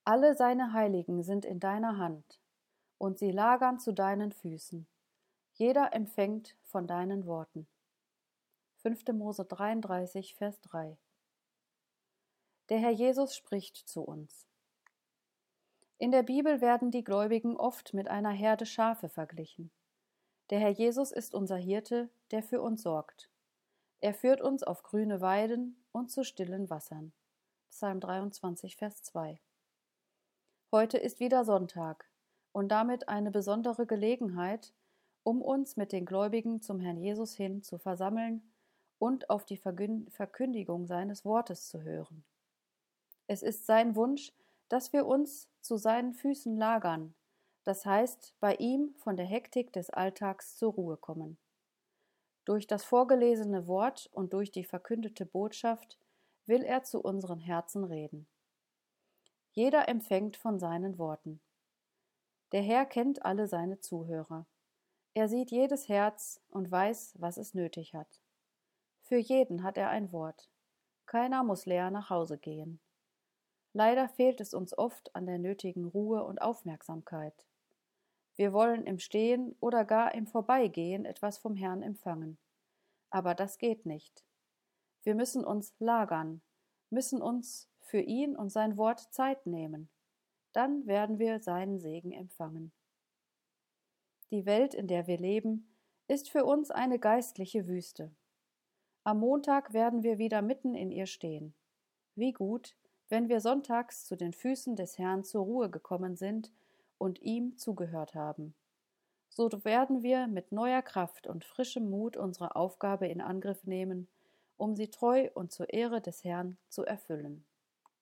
Alle seine Heiligen sind in deiner Hand, und sie lagern zu deinen Füßen. Jeder empfängt von deinen Worten. 5. Mose 33, Vers 3. Der Herr Jesus spricht zu uns. In der Bibel werden die Gläubigen oft mit einer Herde Schafe verglichen. Der Herr Jesus ist unser Hirte, der für uns sorgt. Er führt uns auf grüne Weiden und zu stillen Wassern. Psalm 23, Vers 2. Heute ist wieder Sonntag und damit eine besondere Gelegenheit, um uns mit den Gläubigen zum Herrn Jesus hin zu versammeln und auf die Verkündigung seines Wortes zu hören. Es ist sein Wunsch, dass wir uns zu seinen Füßen lagern, das heißt, bei ihm von der Hektik des Alltags zur Ruhe kommen. Durch das vorgelesene Wort und durch die verkündete Botschaft will er zu unseren Herzen reden. Jeder empfängt von seinen Worten. Der Herr kennt alle seine Zuhörer. Er sieht jedes Herz und weiß, was es nötig hat. Für jeden hat er ein Wort. Keiner muss leer nach Hause gehen. Leider fehlt es uns oft an der nötigen Ruhe und Aufmerksamkeit. Wir wollen im Stehen oder gar im Vorbeigehen etwas vom Herrn empfangen. Aber das geht nicht. Wir müssen uns lagern, müssen uns für ihn und sein Wort Zeit nehmen. Dann werden wir seinen Segen empfangen. Die Welt, in der wir leben, ist für uns eine geistliche Wüste. Am Montag werden wir wieder mitten in ihr stehen. Wie gut, wenn wir sonntags zu den Füßen des Herrn zur Ruhe gekommen sind und ihm zugehört haben. So werden wir mit neuer Kraft und frischem Mut unsere Aufgabe in Angriff nehmen, um sie treu und zur Ehre des Herrn zu erfüllen.